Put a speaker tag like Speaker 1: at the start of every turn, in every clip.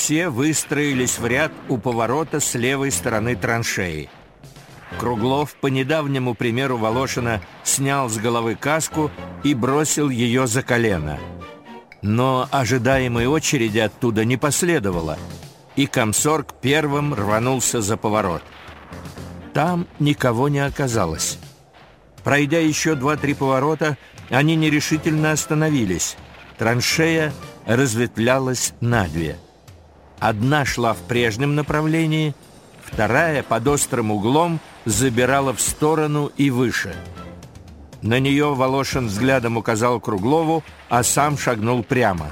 Speaker 1: все выстроились в ряд у поворота с левой стороны траншеи. Круглов, по недавнему примеру Волошина, снял с головы каску и бросил ее за колено. Но ожидаемой очереди оттуда не последовало, и комсорг первым рванулся за поворот. Там никого не оказалось. Пройдя еще 2-3 поворота, они нерешительно остановились. Траншея разветвлялась на две. Одна шла в прежнем направлении, вторая под острым углом забирала в сторону и выше. На нее Волошин взглядом указал Круглову, а сам шагнул прямо.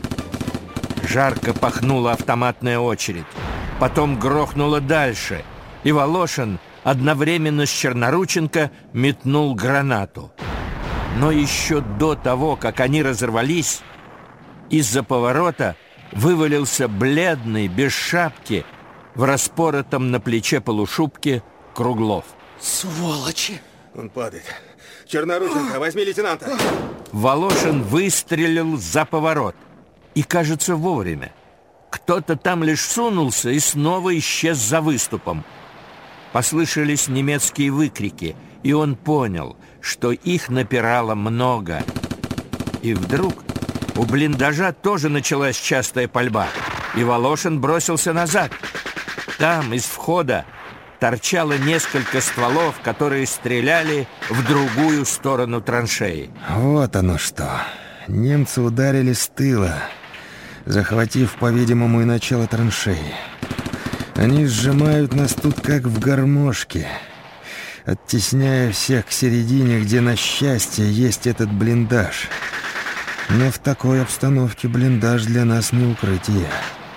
Speaker 1: Жарко пахнула автоматная очередь. Потом грохнула дальше, и Волошин одновременно с Чернорученко метнул гранату. Но еще до того, как они разорвались, из-за поворота вывалился бледный, без шапки, в распоротом на плече полушубке Круглов.
Speaker 2: Сволочи!
Speaker 3: Он падает. Чернорученко, возьми лейтенанта.
Speaker 1: Волошин выстрелил за поворот. И, кажется, вовремя. Кто-то там лишь сунулся и снова исчез за выступом. Послышались немецкие выкрики, и он понял, что их напирало много. И вдруг у блиндажа тоже началась частая пальба, и Волошин бросился назад. Там из входа торчало несколько стволов, которые стреляли в другую сторону траншеи.
Speaker 4: Вот оно что. Немцы ударили с тыла, захватив, по-видимому, и начало траншеи. Они сжимают нас тут как в гармошке, оттесняя всех к середине, где, на счастье, есть этот блиндаж. Но в такой обстановке блиндаж для нас не укрытие,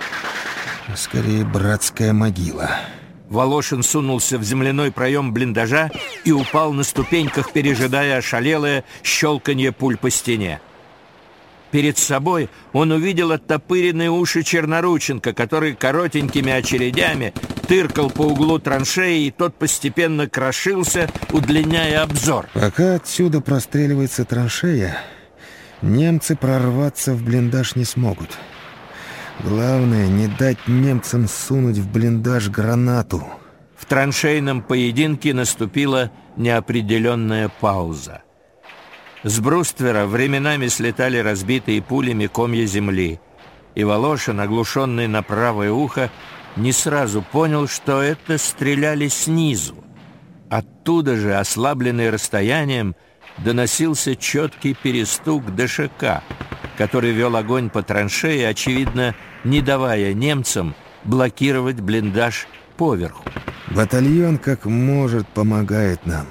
Speaker 4: а скорее братская могила.
Speaker 1: Волошин сунулся в земляной проем блиндажа и упал на ступеньках, пережидая ошалелое щелканье пуль по стене. Перед собой он увидел оттопыренные уши Чернорученко, который коротенькими очередями тыркал по углу траншеи, и тот постепенно крошился, удлиняя обзор.
Speaker 4: Пока отсюда простреливается траншея, немцы прорваться в блиндаж не смогут. Главное, не дать немцам сунуть в блиндаж гранату.
Speaker 1: В траншейном поединке наступила неопределенная пауза. С бруствера временами слетали разбитые пулями комья земли, и Волошин, оглушенный на правое ухо, не сразу понял, что это стреляли снизу. Оттуда же, ослабленный расстоянием, доносился четкий перестук ДШК, который вел огонь по траншее, очевидно, не давая немцам блокировать блиндаж поверху.
Speaker 4: Батальон как может помогает нам.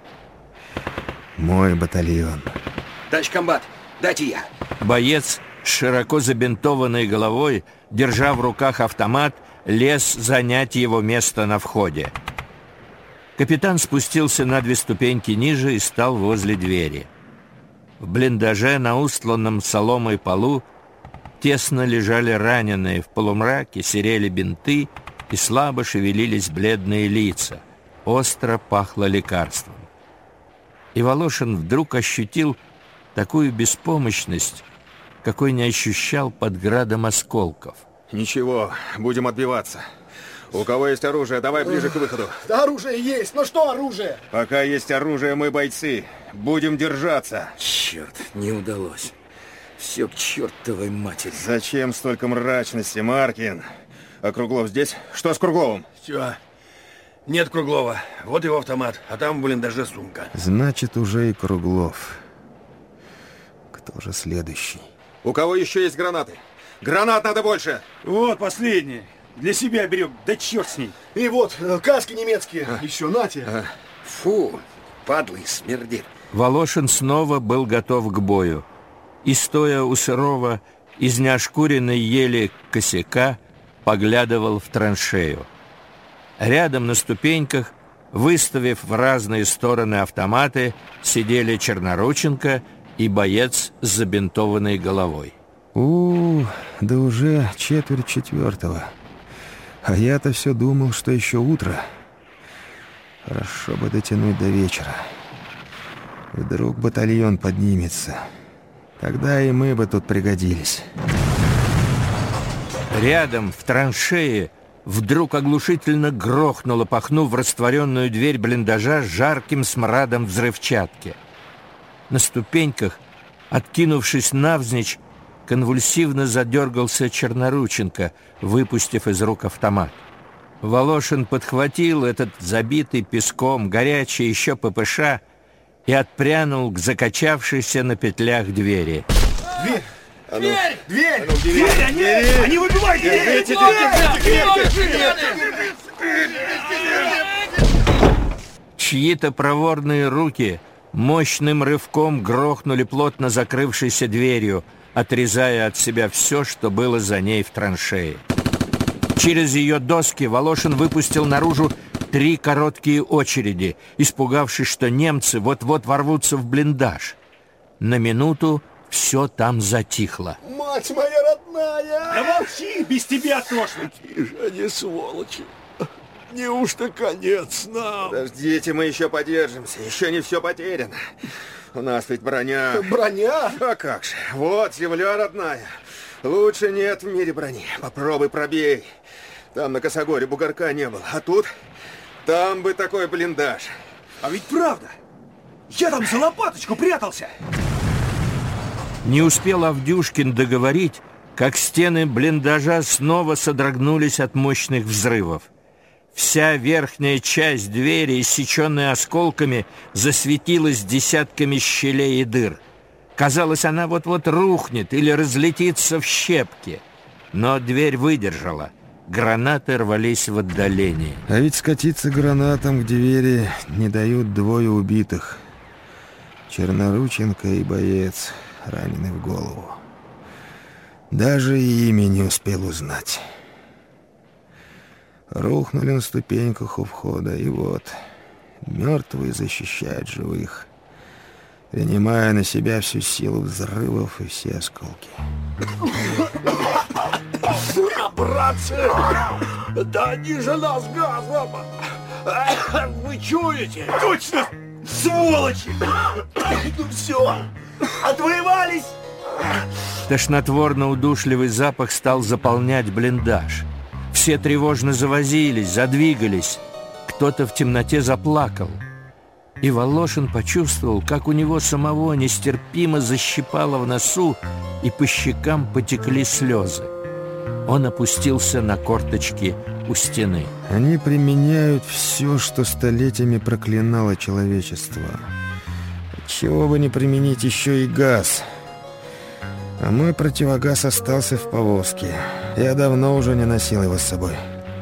Speaker 4: Мой батальон.
Speaker 2: Товарищ комбат, дайте я.
Speaker 1: Боец с широко забинтованной головой, держа в руках автомат, лез занять его место на входе. Капитан спустился на 2 ступеньки ниже и стал возле двери. В блиндаже на устланном соломой полу тесно лежали раненые, в полумраке серели бинты и слабо шевелились бледные лица. Остро пахло лекарством. И Волошин вдруг ощутил такую беспомощность, какой не ощущал под градом осколков.
Speaker 3: Ничего, будем отбиваться. У кого есть оружие, давай ближе к выходу.
Speaker 5: Да, оружие есть, но что оружие?
Speaker 3: Пока есть оружие, мы бойцы. Будем держаться.
Speaker 2: Черт, не удалось. Все к чертовой матери.
Speaker 3: Зачем столько мрачности, Маркин? А Круглов здесь? Что с Кругловым?
Speaker 6: Все. Нет Круглова. Вот его автомат, а там в блиндаже сумка.
Speaker 4: Значит, уже и Круглов. Кто же следующий?
Speaker 3: У кого еще есть гранаты? Гранат надо больше!
Speaker 6: Вот последний. Для себя берем, да черт с ней.
Speaker 5: И вот, каски немецкие. Еще нате.
Speaker 2: Фу, падлый, смердит.
Speaker 1: Волошин снова был готов к бою. И, стоя у сырого, из неошкуренной ели косяка, поглядывал в траншею. Рядом на ступеньках, выставив в разные стороны автоматы, сидели Чернорученко и боец с забинтованной головой.
Speaker 4: Да уже 3:45. А я-то все думал, что еще утро. Хорошо бы дотянуть до вечера. Вдруг батальон поднимется. Тогда и мы бы тут пригодились.
Speaker 1: Рядом, в траншее, вдруг оглушительно грохнуло, пахнув в растворенную дверь блиндажа жарким смрадом взрывчатки. На ступеньках, откинувшись навзничь, конвульсивно задергался Чернорученко, выпустив из рук автомат. Волошин подхватил этот забитый песком, горячий еще ППШ и отпрянул к закачавшейся на петлях двери.
Speaker 5: Дверь!
Speaker 6: Дверь!
Speaker 5: Дверь!
Speaker 6: Дверь! Они выбивают дверь!
Speaker 1: Чьи-то проворные руки мощным рывком грохнули плотно закрывшейся дверью, отрезая от себя все, что было за ней в траншее. Через ее доски Волошин выпустил наружу 3 короткие очереди, испугавшись, что немцы вот-вот ворвутся в блиндаж. На минуту все там затихло.
Speaker 5: Мать моя родная!
Speaker 6: Да молчи, без тебя тошно.
Speaker 2: Какие же они сволочи! Неужто конец нам?
Speaker 3: Подождите, мы еще подержимся. Еще не все потеряно. У нас ведь броня.
Speaker 5: Броня?
Speaker 3: А как же? Вот земля родная. Лучше нет в мире брони. Попробуй пробей. Там на Косогоре бугорка не было. А тут... Там бы такой блиндаж.
Speaker 6: А ведь правда. Я там за лопаточку прятался.
Speaker 1: Не успел Авдюшкин договорить, как стены блиндажа снова содрогнулись от мощных взрывов. Вся верхняя часть двери, иссеченная осколками, засветилась десятками щелей и дыр. Казалось, она вот-вот рухнет или разлетится в щепки. Но дверь выдержала. Гранаты рвались в отдалении.
Speaker 4: А ведь скатиться гранатам к двери не дают 2 убитых. Чернорученко и боец, раненый в голову. Даже имя не успел узнать. Рухнули на ступеньках у входа, и вот мертвые защищают живых, принимая на себя всю силу взрывов и все осколки.
Speaker 6: Братцы, да они же нас газом. Вы чуете? Точно, сволочи. Ну все, отвоевались.
Speaker 1: Тошнотворно-удушливый запах стал заполнять блиндаж. Все тревожно завозились, задвигались. Кто-то в темноте заплакал. И Волошин почувствовал, как у него самого нестерпимо защипало в носу, и по щекам потекли слезы. Он опустился на корточки у стены.
Speaker 4: Они применяют все, что столетиями проклинало человечество. Чего бы не применить еще и газ. А мой противогаз остался в повозке. Я давно уже не носил его с собой.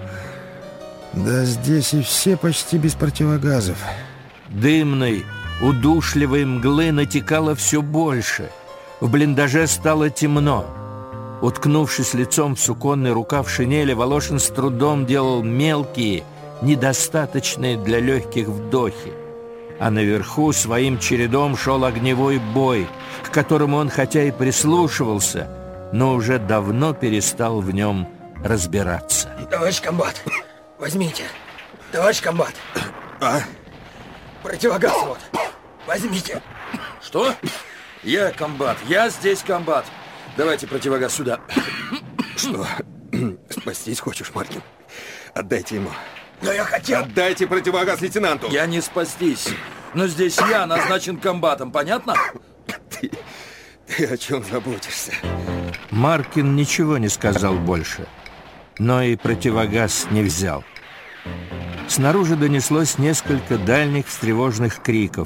Speaker 4: Да здесь и все почти без противогазов.
Speaker 1: Дымной, удушливой мглы натекало все больше. В блиндаже стало темно. Уткнувшись лицом в суконный рукав шинели, Волошин с трудом делал мелкие, недостаточные для легких вдохи. А наверху своим чередом шел огневой бой, к которому он хотя и прислушивался, но уже давно перестал в нем разбираться.
Speaker 2: Товарищ комбат, возьмите. Товарищ комбат.
Speaker 3: А?
Speaker 2: Противогаз вот. Возьмите.
Speaker 7: Что? Я комбат. Я здесь комбат. Давайте противогаз сюда.
Speaker 3: Что? Спастись хочешь, Маркин? Отдайте ему.
Speaker 2: Но я хотел...
Speaker 3: Отдайте противогаз лейтенанту.
Speaker 7: Я не спастись. Но здесь я назначен комбатом, понятно?
Speaker 3: Ты о чем заботишься?
Speaker 1: Маркин ничего не сказал больше, но и противогаз не взял. Снаружи донеслось несколько дальних встревоженных криков,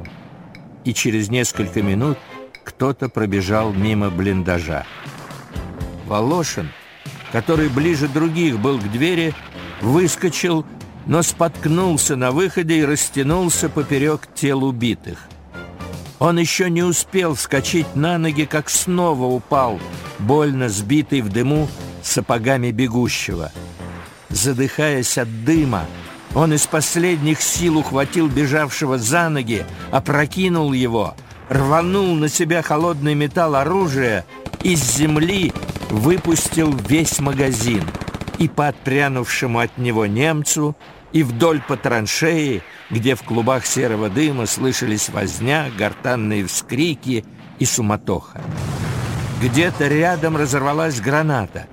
Speaker 1: и через несколько минут кто-то пробежал мимо блиндажа. Волошин, который ближе других был к двери, выскочил, но споткнулся на выходе и растянулся поперек тел убитых. Он еще не успел вскочить на ноги, как снова упал, больно сбитый в дыму сапогами бегущего. Задыхаясь от дыма, он из последних сил ухватил бежавшего за ноги, опрокинул его, рванул на себя холодный металл оружия, из земли выпустил весь магазин. И по отпрянувшему от него немцу, и вдоль по траншеи, где в клубах серого дыма слышались возня, гортанные вскрики и суматоха. Где-то рядом разорвалась граната.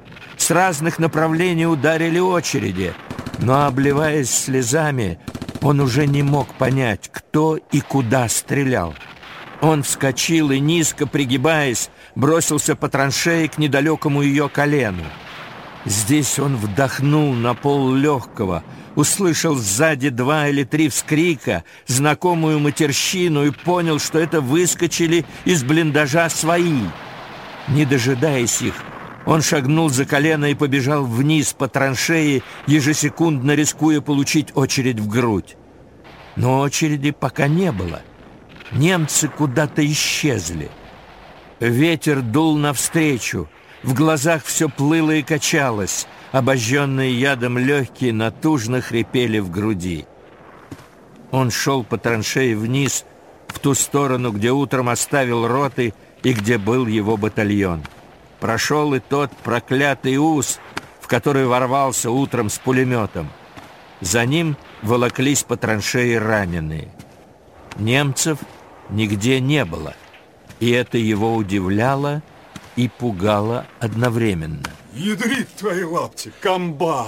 Speaker 1: С разных направлений ударили очереди, но, обливаясь слезами, он уже не мог понять, кто и куда стрелял. Он вскочил и, низко пригибаясь, бросился по траншее к недалекому ее колену. Здесь он вдохнул на пол легкого, услышал сзади 2 или 3 вскрика, знакомую матерщину и понял, что это выскочили из блиндажа свои. Не дожидаясь их, он шагнул за колено и побежал вниз по траншее, ежесекундно рискуя получить очередь в грудь. Но очереди пока не было. Немцы куда-то исчезли. Ветер дул навстречу, в глазах все плыло и качалось, обожженные ядом легкие натужно хрипели в груди. Он шел по траншее вниз, в ту сторону, где утром оставил роты и где был его батальон. Прошел и тот проклятый ус, в который ворвался утром с пулеметом. За ним волоклись по траншее раненые. Немцев нигде не было, и это его удивляло и пугало одновременно.
Speaker 8: Ядрит твои лапти, комбат!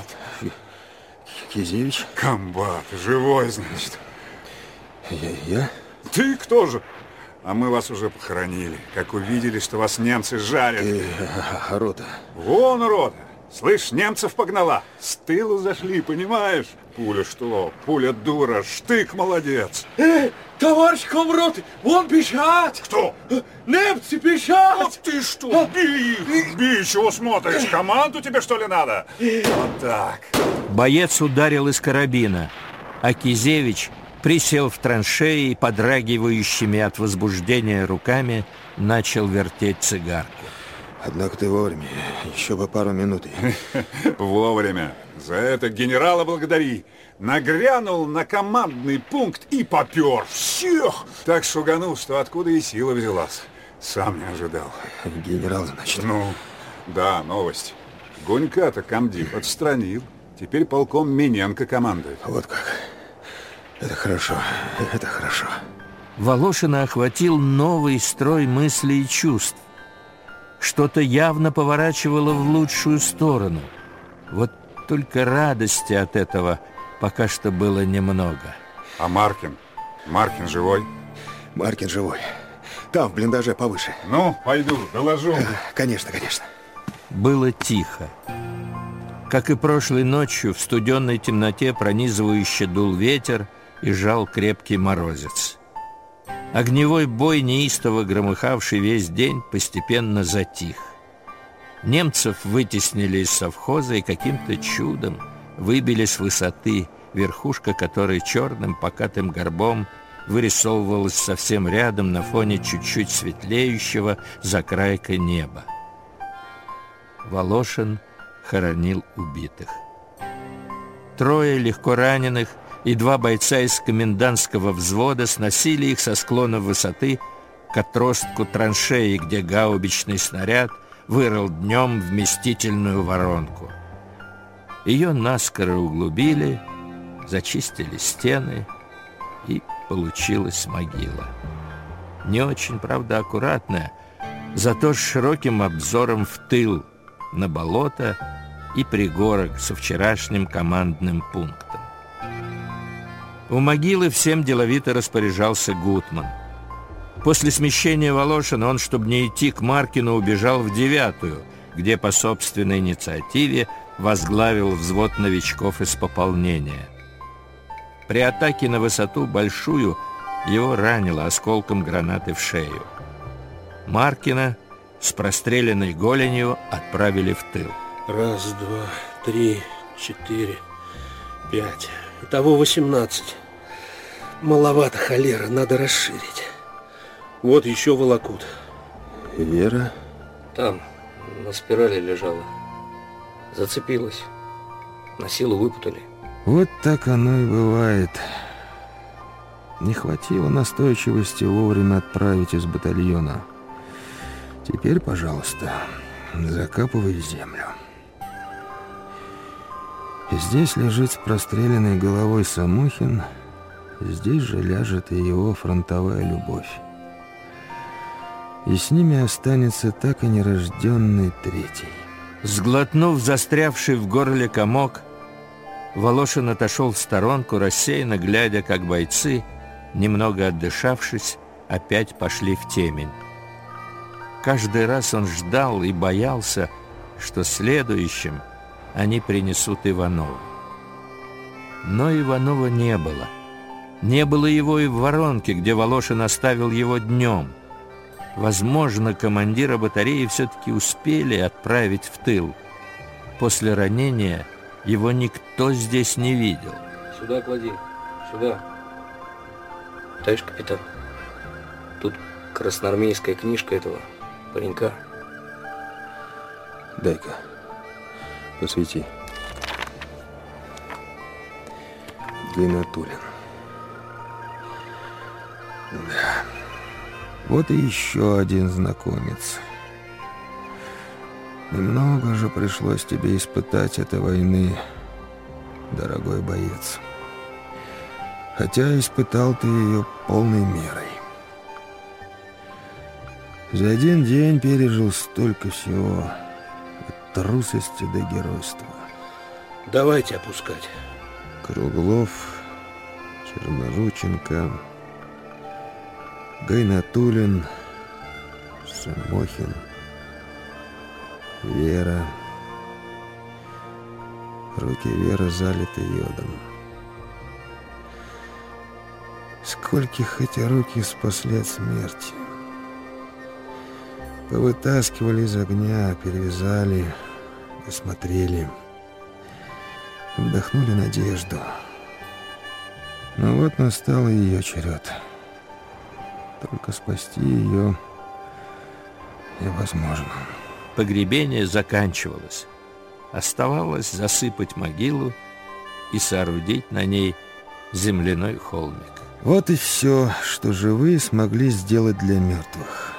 Speaker 4: Кизевич?
Speaker 8: Комбат, живой, значит.
Speaker 4: Я?
Speaker 8: Ты кто же? А мы вас уже похоронили, как увидели, что вас немцы жарят.
Speaker 4: Рота.
Speaker 8: Вон рота. Слышь, немцев погнала. С тылу зашли, понимаешь? Пуля что? Пуля дура, штык молодец.
Speaker 2: Товарищ комроты, вон бежат!
Speaker 8: Кто?
Speaker 2: Немцы бежат!
Speaker 8: Вот ты что, бей их! Бей, чего смотришь? Команду тебе, что ли, надо? Вот так.
Speaker 1: Боец ударил из карабина, а Кизевич присел в траншеи и, подрагивающими от возбуждения руками, начал вертеть цигарку.
Speaker 4: Однако ты вовремя, еще бы пару минут.
Speaker 8: Вовремя. За это генерала благодари. Нагрянул на командный пункт и попер всех. Так шуганул, что откуда и сила взялась. Сам не ожидал.
Speaker 4: Генерал, значит?
Speaker 8: Ну, да, новость. Гунька-то комдив отстранил. Теперь полком Миненко командует.
Speaker 4: Вот как. Это хорошо, это хорошо.
Speaker 1: Волошина охватил новый строй мыслей и чувств. Что-то явно поворачивало в лучшую сторону. Вот только радости от этого пока что было немного.
Speaker 8: А Маркин? Маркин живой?
Speaker 4: Маркин живой. Там, в блиндаже, повыше.
Speaker 8: Ну, пойду, доложу.
Speaker 4: Конечно, конечно.
Speaker 1: Было тихо. Как и прошлой ночью, в студенной темноте пронизывающе дул ветер и жал крепкий морозец. Огневой бой, неистово громыхавший весь день, постепенно затих. Немцев вытеснили из совхоза и каким-то чудом выбили с высоты, верхушка которой черным покатым горбом вырисовывалась совсем рядом на фоне чуть-чуть светлеющего за крайкой неба. Волошин хоронил убитых. 3 легко раненых и 2 бойца из комендантского взвода сносили их со склона высоты к отростку траншеи, где гаубичный снаряд вырыл днем вместительную воронку. Ее наскоро углубили, зачистили стены, и получилась могила. Не очень, правда, аккуратная, зато с широким обзором в тыл, на болото и пригорок со вчерашним командным пунктом. У могилы всем деловито распоряжался Гутман. После смещения Волошина он, чтобы не идти к Маркину, убежал в 9-ю, где по собственной инициативе возглавил взвод новичков из пополнения. При атаке на высоту большую его ранило осколком гранаты в шею. Маркина с простреленной голенью отправили в тыл.
Speaker 9: 1, 2, 3, 4, 5. Итого 18. Маловато, холера, надо расширить. Вот еще волокут.
Speaker 4: Вера?
Speaker 9: Там, на спирали лежала. Зацепилась. На силу выпутали.
Speaker 4: Вот так оно и бывает. Не хватило настойчивости вовремя отправить из батальона. Теперь, пожалуйста, закапывай землю. Здесь лежит с простреленной головой Самохин, здесь же ляжет и его фронтовая любовь. И с ними останется так и нерожденный 3-й.
Speaker 1: Сглотнув застрявший в горле комок, Волошин отошел в сторонку, рассеянно глядя, как бойцы, немного отдышавшись, опять пошли в темень. Каждый раз он ждал и боялся, что следующим они принесут Иванова. Но Иванова не было. Не было его и в Воронке, где Волошин оставил его днем. Возможно, командира батареи все-таки успели отправить в тыл. После ранения его никто здесь не видел.
Speaker 9: Сюда клади, сюда. Товарищ капитан, тут красноармейская книжка этого паренька.
Speaker 4: Дай-ка, посвети. Гайнатуллин. Да. Вот и еще один знакомец. Немного же пришлось тебе испытать этой войны, дорогой боец. Хотя испытал ты ее полной мерой. За один день пережил столько всего, от трусости до геройства.
Speaker 9: Давайте опускать.
Speaker 4: Круглов, Чернорученко, Гайнатуллин, Самохин, Вера. Руки Веры залиты йодом. Скольких эти руки спасли от смерти. Повытаскивали из огня, перевязали, осмотрели, вдохнули надежду. Но вот настал и ее черед. Только спасти ее невозможно.
Speaker 1: Погребение заканчивалось. Оставалось засыпать могилу и соорудить на ней земляной холмик.
Speaker 4: Вот и все, что живые смогли сделать для мертвых.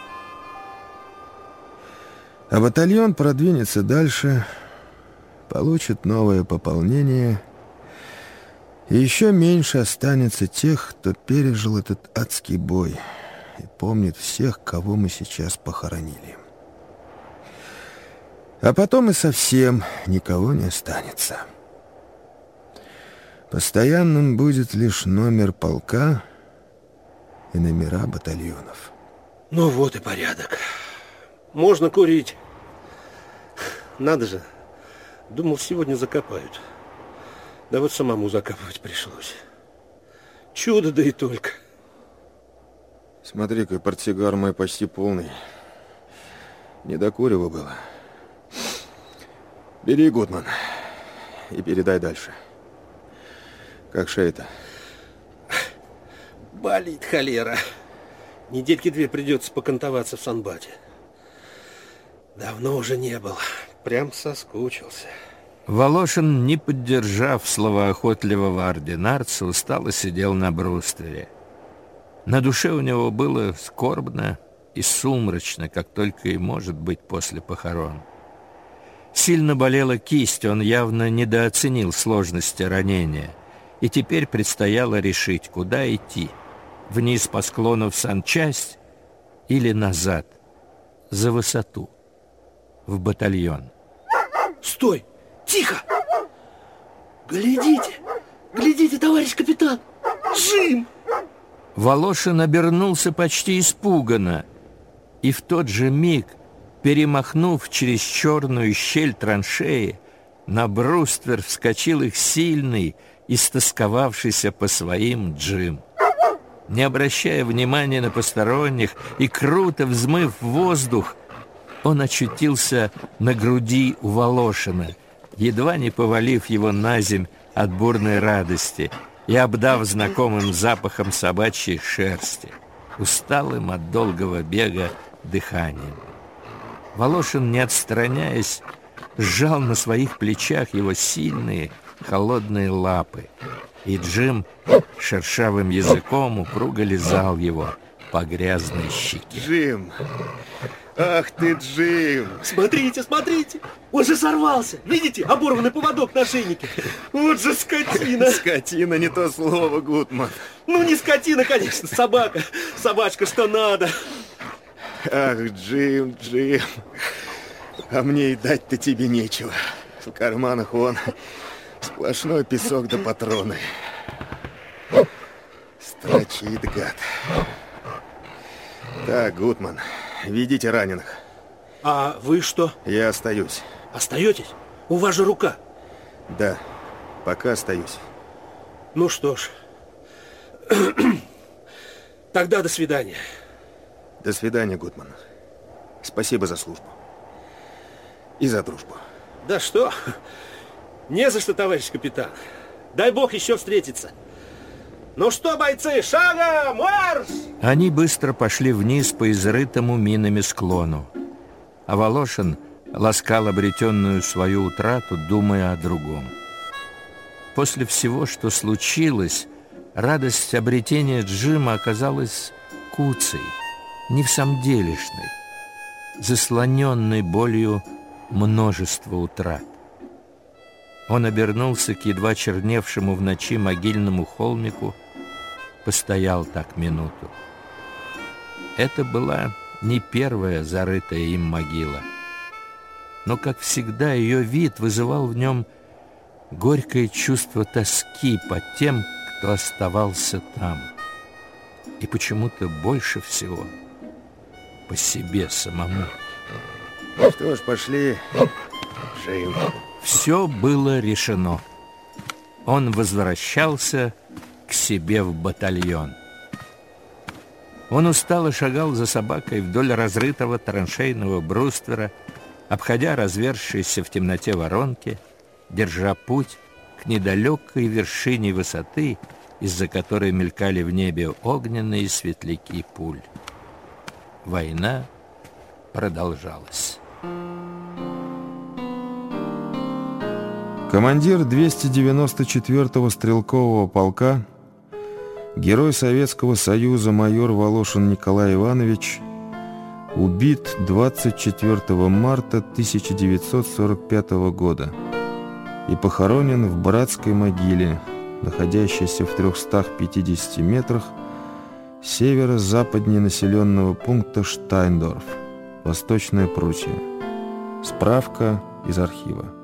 Speaker 4: А батальон продвинется дальше, получит новое пополнение, и еще меньше останется тех, кто пережил этот адский бой и помнит всех, кого мы сейчас похоронили. А потом и совсем никого не останется. Постоянным будет лишь номер полка и номера батальонов.
Speaker 9: Ну вот и порядок. Можно курить. Надо же. Думал, сегодня закопают. Да вот самому закапывать пришлось. Чудо, да и только.
Speaker 4: Смотри-ка, портсигар мой почти полный. Не до курева было. Бери, Гутман, и передай дальше. Как шея-то?
Speaker 9: Болит холера. Недельки две придется покантоваться в санбате. Давно уже не был. Прям соскучился.
Speaker 1: Волошин, не поддержав словоохотливого ординарца, устало сидел на бруствере. На душе у него было скорбно и сумрачно, как только и может быть после похорон. Сильно болела кисть, он явно недооценил сложности ранения, и теперь предстояло решить, куда идти: вниз по склону в санчасть или назад, за высоту, в батальон.
Speaker 9: Стой! Тихо! Глядите! Глядите, товарищ капитан! Джим!
Speaker 1: Волошин обернулся почти испуганно, и в тот же миг, перемахнув через черную щель траншеи, на бруствер вскочил их сильный, истосковавшийся по своим Джим. Не обращая внимания на посторонних и круто взмыв в воздух, он очутился на груди у Волошина, едва не повалив его на земь от бурной радости и обдав знакомым запахом собачьей шерсти, усталым от долгого бега дыханием. Волошин, не отстраняясь, сжал на своих плечах его сильные холодные лапы, и Джим шершавым языком упруго лизал его по грязной щеке.
Speaker 3: Джим! Ах ты, Джим!
Speaker 9: Смотрите, смотрите! Он же сорвался! Видите, оборванный поводок на шейнике! Вот же скотина!
Speaker 3: Скотина, не то слово, Гутман.
Speaker 9: Ну, не скотина, конечно, собака. Собачка, что надо.
Speaker 3: Ах, Джим, Джим.
Speaker 4: А мне и дать-то тебе нечего. В карманах вон сплошной песок да патроны. Строчит, гад. Так, Гутман, ведите раненых.
Speaker 9: А вы что?
Speaker 4: Я остаюсь.
Speaker 9: Остаетесь? У вас же рука.
Speaker 4: Да, пока остаюсь.
Speaker 9: Ну что ж. Тогда до свидания.
Speaker 4: До свидания, Гутман. Спасибо за службу. И за дружбу.
Speaker 9: Да что? Не за что, товарищ капитан. Дай бог еще встретиться. Ну что, бойцы, шагом, марш!
Speaker 1: Они быстро пошли вниз по изрытому минами склону. А Волошин ласкал обретенную свою утрату, думая о другом. После всего, что случилось, радость обретения Джима оказалась куцей, невсамделишной, заслоненной болью множества утрат. Он обернулся к едва черневшему в ночи могильному холмику, постоял так минуту. Это была не первая зарытая им могила, но, как всегда, ее вид вызывал в нем горькое чувство тоски по тем, кто оставался там, и почему-то больше всего по себе самому.
Speaker 4: Что ж, пошли. Жим.
Speaker 1: Все было решено. Он возвращался к себе в батальон. Он устало шагал за собакой вдоль разрытого траншейного бруствера, обходя разверзшиеся в темноте воронки, держа путь к недалекой вершине высоты, из-за которой мелькали в небе огненные светляки пуль. Война продолжалась.
Speaker 4: Командир 294-го стрелкового полка, герой Советского Союза майор Волошин Николай Иванович, убит 24 марта 1945 года и похоронен в братской могиле, находящейся в 350 метрах северо-западнее населенного пункта Штайндорф, Восточная Пруссия. Справка из архива.